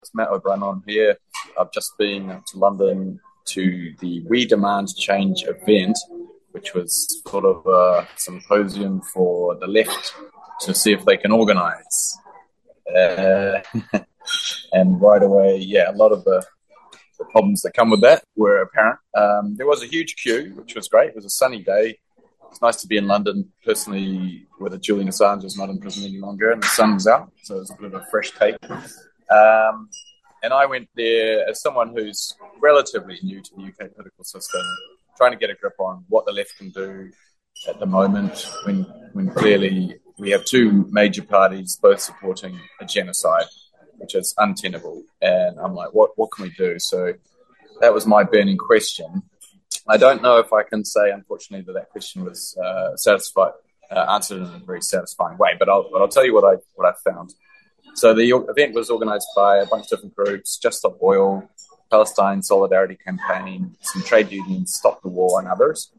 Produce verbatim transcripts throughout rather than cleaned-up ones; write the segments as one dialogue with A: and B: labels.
A: It's Matt O'Brien here. I've just been to London to the We Demand Change event, which was sort of a symposium for the left to see if they can organise. Uh, and right away, yeah, a lot of the, the problems that come with that were apparent. Um, there was a huge queue, which was great. It was a sunny day. It's nice to be in London, personally, where Julian Assange is not in prison any longer and the sun was out, so it was a bit of a fresh take. Um, and I went there as someone who's relatively new to the U K political system, trying to get a grip on what the left can do at the moment when when clearly we have two major parties both supporting a genocide, which is untenable. And I'm like, what, what can we do? So that was my burning question. I don't know if I can say, unfortunately, that that question was uh, satisfied, uh, answered in a very satisfying way, but I'll, but I'll tell you what I what I found. So the event was organised by a bunch of different groups: Just Stop Oil, Palestine Solidarity Campaign, some trade unions, Stop the War, and others.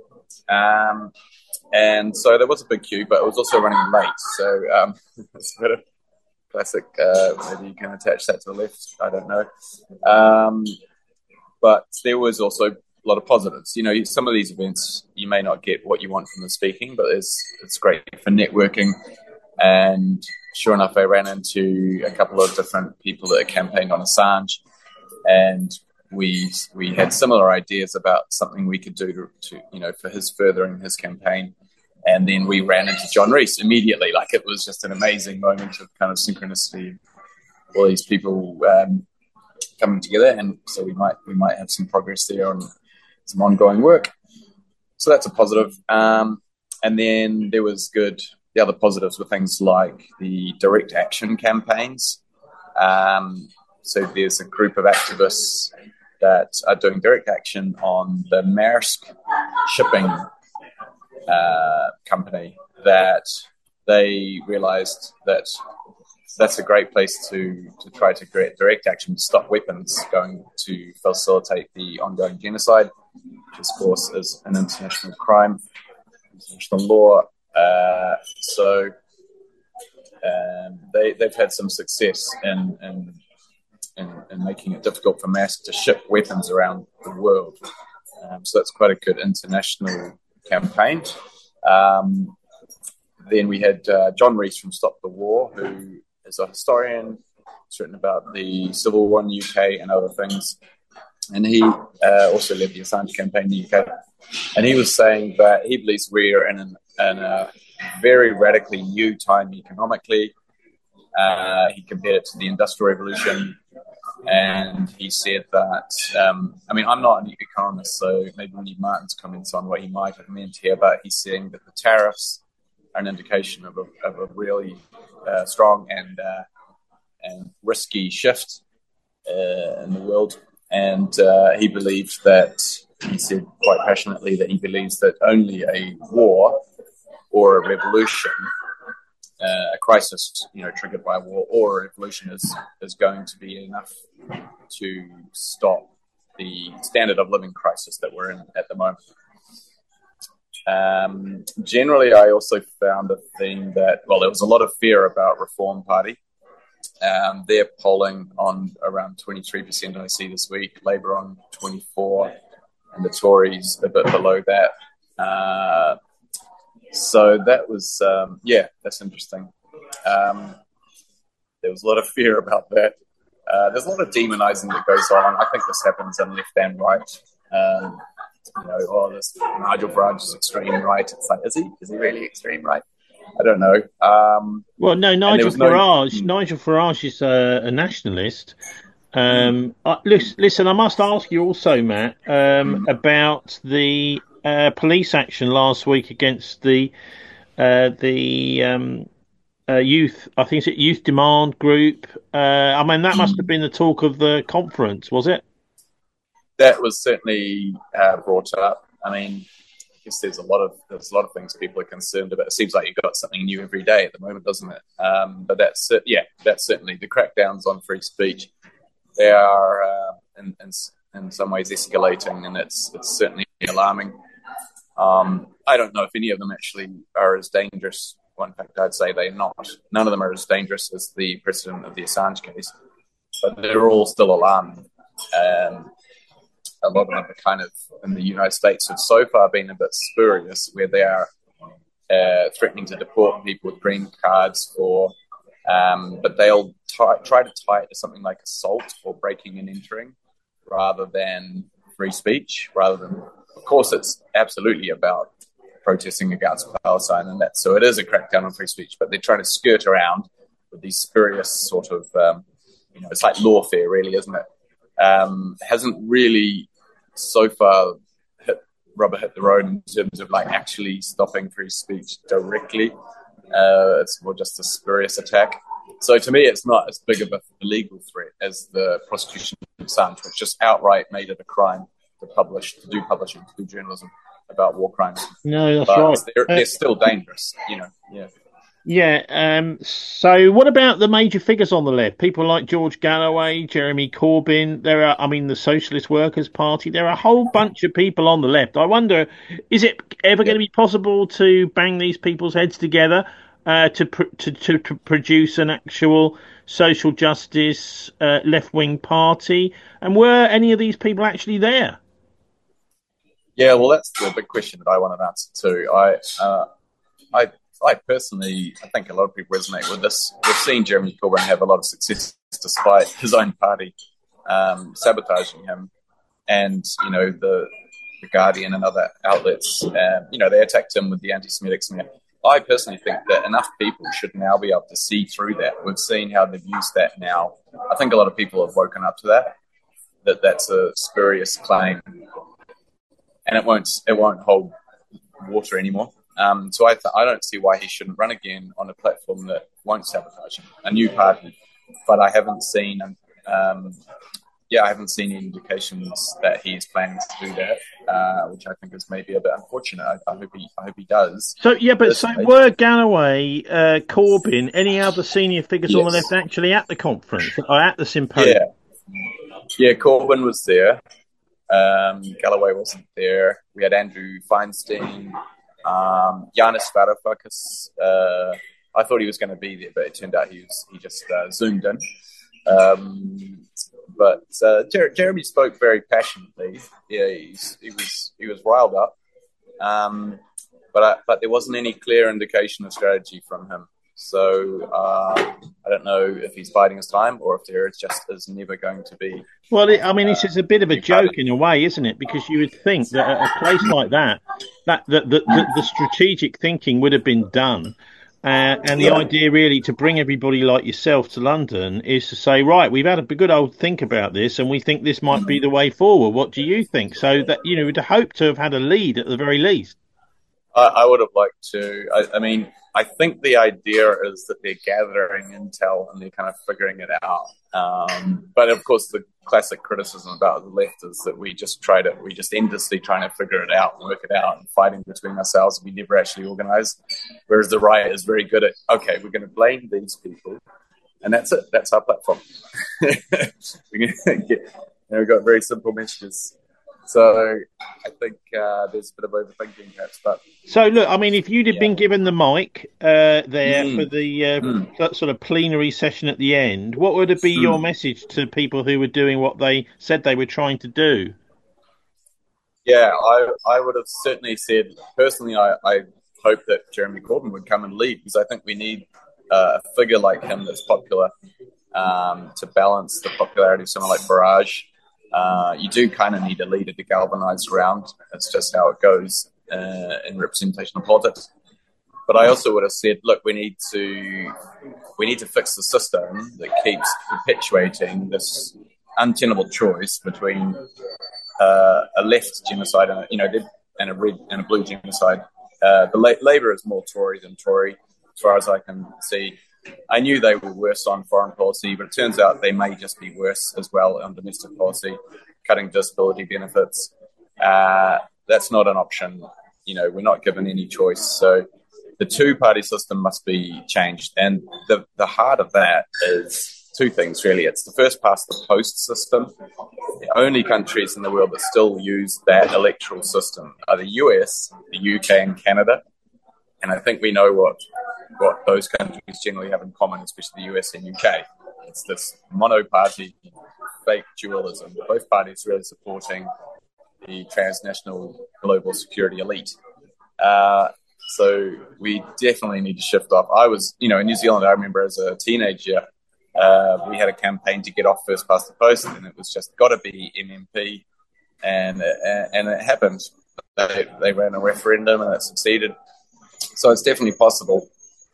A: Um, and so there was a big queue, but it was also running late. So um, it's a bit of classic. Uh, maybe you can attach that to the left. I don't know. Um, but there was also a lot of positives. You know, some of these events you may not get what you want from the speaking, but it's it's great for networking. And sure enough, I ran into a couple of different people that campaigned on Assange, and we we had similar ideas about something we could do to, to you know for his furthering his campaign. And then we ran into John Rees immediately. Like, it was just an amazing moment of kind of synchronicity, all these people um, coming together, and so we might we might have some progress there on some ongoing work. So that's a positive. Um, and then there was good. The other positives were things like the direct action campaigns. Um, so there's a group of activists that are doing direct action on the Maersk shipping uh, company, that they realised that that's a great place to, to try to create direct action to stop weapons going to facilitate the ongoing genocide, which of course is an international crime, international law. Uh, so um, they, they've had some success in, in, in, in making it difficult for Maersk to ship weapons around the world. Um, so that's quite a good international campaign. Um, then we had uh, John Rees from Stop the War, who is a historian, he's written about the Civil War in the U K and other things. And he uh, also led the Assange campaign in the U K. And he was saying that he believes we're in, an, in a very radically new time economically. Uh, he compared it to the Industrial Revolution. And he said that, um, I mean, I'm not an economist, so maybe we need Martin's comments on what he might have meant here, but he's saying that the tariffs are an indication of a, of a really uh, strong and, uh, and risky shift uh, in the world. And uh, he believed that, he said quite passionately that he believes that only a war or a revolution, uh, a crisis, you know, triggered by a war or a revolution is, is going to be enough to stop the standard of living crisis that we're in at the moment. Um, generally, I also found a thing that, well, there was a lot of fear about Reform Party. Um, they're polling on around twenty-three percent, I see this week, Labour on twenty-four, and the Tories a bit below that. Uh, so that was, um, yeah, that's interesting. Um, there was a lot of fear about that. Uh, there's a lot of demonising that goes on. I think this happens on left and right. Um, you know, oh, this Nigel Farage is extreme right. It's like, is he? Is he really extreme right? I don't know. Um,
B: well, no, Nigel Farage. No... Nigel Farage is a, a nationalist. Um, I, listen, listen, I must ask you also, Matt, um, mm. about the uh, police action last week against the uh, the um, uh, youth. I think it's a Youth Demand Group. Uh, I mean, that must have been the talk of the conference, was it?
A: That was certainly uh, brought up. I mean, I guess there's a lot of there's a lot of things people are concerned about. It seems like you've got something new every day at the moment, doesn't it? Um, but that's yeah, that's certainly the crackdowns on free speech. They are uh, in, in in some ways escalating, and it's it's certainly alarming. Um, I don't know if any of them actually are as dangerous. Well, in fact, I'd say they're not. None of them are as dangerous as the precedent of the Assange case. but they're all still alarming. Um, a lot of them are kind of, in the United States, have so far been a bit spurious, where they are uh, threatening to deport people with green cards, or um, but they'll t- try to tie it to something like assault or breaking and entering, rather than free speech. Rather than, of course, it's absolutely about protesting against Palestine, and that, so it is a crackdown on free speech, but they're trying to skirt around with these spurious sort of, um, you know, it's like lawfare, really, isn't it? Um, hasn't really so far hit rubber hit the road in terms of like actually stopping free speech directly. Uh, it's more just a spurious attack. So to me, it's not as big of a legal threat as the prosecution of Assange, which just outright made it a crime to publish, to do publishing, to do journalism about war crimes.
B: No, that's
A: but
B: right.
A: They're, they're still dangerous, you know. Yeah.
B: Yeah. Um, so, what about the major figures on the left? People like George Galloway, Jeremy Corbyn. There are, I mean, the Socialist Workers' Party. There are a whole bunch of people on the left. I wonder, is it ever going to be possible to bang these people's heads together uh, to, pr- to to to produce an actual social justice uh, left-wing party? And were any of these people actually there?
A: Yeah, well, that's the big question that I want an answer to. I, uh, I, I personally, I think a lot of people resonate with this. We've seen Jeremy Corbyn have a lot of success despite his own party um, sabotaging him, and you know the, the Guardian and other outlets, um, you know, they attacked him with the anti-Semitic smear. I personally think that enough people should now be able to see through that. We've seen how they've used that now. I think a lot of people have woken up to that. That that's a spurious claim. And it won't it won't hold water anymore. Um, so I th- I don't see why he shouldn't run again on a platform that won't sabotage him, a new party. But I haven't seen, um, yeah, I haven't seen any indications that he is planning to do that, uh, which I think is maybe a bit unfortunate. I, I hope he I hope he does.
B: So yeah, but so were Galloway, uh, Corbyn, any other senior figures yes. on the left actually at the conference or at the symposium?
A: Yeah, yeah, Corbyn was there. Um, Galloway wasn't there. We had Andrew Feinstein, um, Yanis Varoufakis. Uh, I thought he was going to be there, but it turned out he was he just uh, zoomed in. Um, but uh, Jer- Jeremy spoke very passionately. Yeah, he's, he was he was riled up. Um, but I, but there wasn't any clear indication of strategy from him. So uh, I don't know if he's biding his time or if there just is never going to be.
B: Well, I mean, this is a bit of a joke in a way, isn't it? Because you would think that at a place like that, that the, the, the, the strategic thinking would have been done. Uh, and the yeah. idea really to bring everybody like yourself to London is to say, right, we've had a good old think about this and we think this might be the way forward. What do you think? So that, you know, we'd hope to have had a lead at the very least.
A: I, I would have liked to. I, I mean, I think the idea is that they're gathering intel and they're kind of figuring it out. Um, but of course, the classic criticism about the left is that we just try to, we just endlessly trying to figure it out and work it out and fighting between ourselves. We never actually organize. Whereas the right is very good at, okay, we're going to blame these people. And that's it. That's our platform. we get, you know, we've got very simple messages. So I think uh, there's a bit of overthinking perhaps. But
B: so look, I mean, if you'd have yeah. been given the mic uh, there mm. for the uh, mm. sort of plenary session at the end, what would it be mm. your message to people who were doing what they said they were trying to do?
A: Yeah, I I would have certainly said, personally, I, I hope that Jeremy Corbyn would come and lead, because I think we need uh, a figure like him that's popular um, to balance the popularity of someone like Farage. Uh, you do kind of need a leader to galvanise around. That's just how it goes uh, in representational politics. But I also would have said, look, we need to we need to fix the system that keeps perpetuating this untenable choice between uh, a left genocide and a, you know and a red and a blue genocide. Uh, the La- Labour is more Tory than Tory, as far as I can see. I knew they were worse on foreign policy, but it turns out they may just be worse as well on domestic policy, cutting disability benefits. Uh, that's not an option. You know, we're not given any choice. So the two-party system must be changed. And the, the heart of that is two things, really. It's the first-past-the-post system. The only countries in the world that still use that electoral system are the U S, the U K, and Canada. And I think we know what what those countries generally have in common, especially the U S and U K. It's this mono-party fake dualism. Both parties really supporting the transnational global security elite. Uh, so we definitely need to shift off. I was, you know, in New Zealand, I remember as a teenager, uh, we had a campaign to get off first past the post, and it was just got to be M M P, and and it happened. They, they ran a referendum and it succeeded. So it's definitely possible.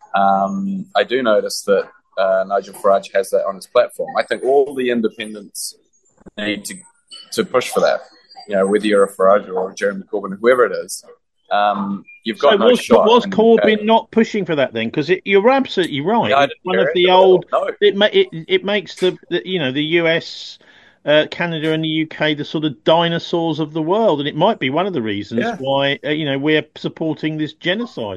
A: Um, I do notice that uh, Nigel Farage has that on his platform. I think all the independents need to to push for that. You know, whether you're a Farage or a Jeremy Corbyn, whoever it is, um, you've got
B: so
A: no
B: was,
A: shot.
B: Was Corbyn not pushing for that then? Because you're absolutely right.
A: Yeah,
B: it's one of
A: it
B: the
A: all.
B: old.
A: No.
B: It, ma- it it makes the, the you know the U S, uh, Canada, and the U K the sort of dinosaurs of the world, and it might be one of the reasons
A: Yeah.
B: why uh, you know we're supporting this genocide.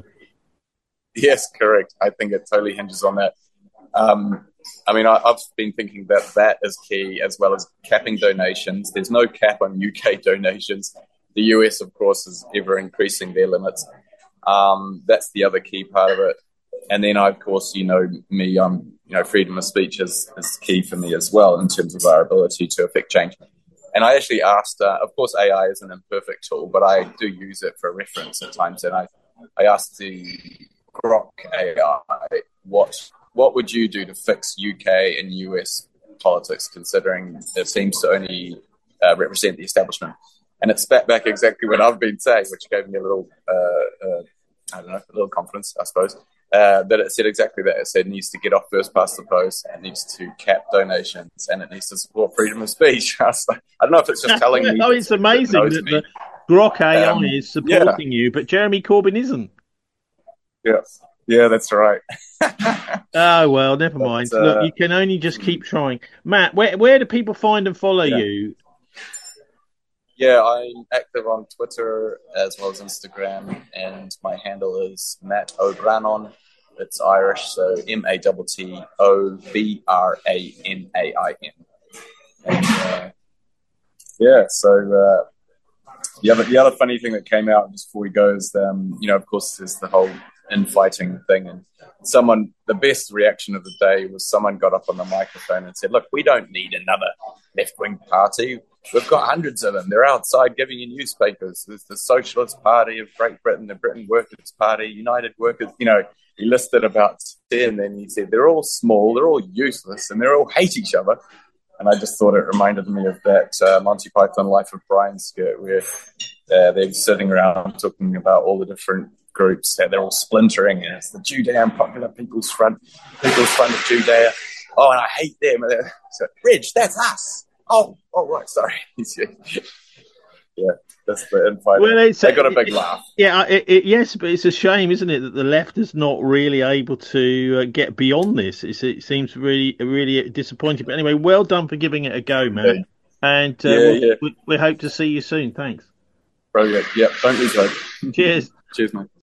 A: Yes, correct. I think it totally hinges on that. Um, I mean, I, I've been thinking that that is key, as well as capping donations. There's no cap on U K donations. The U S, of course, is ever increasing their limits. Um, that's the other key part of it. And then, of course, you know me, um, you know, freedom of speech is, is key for me as well in terms of our ability to affect change. And I actually asked, uh, of course, A I is an imperfect tool, but I do use it for reference at times. And I, I asked the Grok A I, what what would you do to fix U K and U S politics, considering it seems to only uh, represent the establishment? And it spat back exactly what I've been saying, which gave me a little, uh, uh, I don't know, a little confidence, I suppose. Uh, that it said exactly that. It said it needs to get off first past the post, it needs to cap donations, and it needs to support freedom of speech. I, was like, I don't know if it's just telling me.
B: Oh, it's amazing that the Grok A I um, is supporting yeah. you, but Jeremy Corbyn isn't.
A: Yeah, yeah, that's right.
B: Oh, well, never mind. But, uh, Look, you can only just keep trying. Matt, where where do people find and follow yeah. you?
A: Yeah, I'm active on Twitter as well as Instagram, and my handle is Matt O'Brannon. It's Irish, so M A T T O B R A N A I N. And uh, yeah, so uh, the other the other funny thing that came out just before we go is, um, you know, of course, there's the whole infighting thing, and someone, the best reaction of the day was someone got up on the microphone and said, "Look, we don't need another left-wing party. We've got hundreds of them. They're outside giving you newspapers. There's the Socialist Party of Great Britain, the Britain Workers' Party, United Workers." You know, he listed about ten, and he said they're all small, they're all useless, and they all hate each other. And I just thought it reminded me of that uh, Monty Python Life of Brian skit, where uh, they're sitting around talking about all the different groups that they're all splintering, and it's the Judean Popular People's Front, People's Front of Judea. Oh, and I hate them. So, Reg, that's us. Oh, oh, right, sorry. Yeah, that's the infighting. Well, it's, they got a big it, laugh.
B: Yeah, it, it, yes, but it's a shame, isn't it, that the left is not really able to uh, get beyond this. It's, it seems really, really disappointing. But anyway, well done for giving it a go, man. Yeah. And uh,
A: yeah,
B: we'll,
A: yeah.
B: We, we hope to see you soon. Thanks.
A: Brilliant. Yeah, don't lose hope.
B: Cheers.
A: Cheers, mate.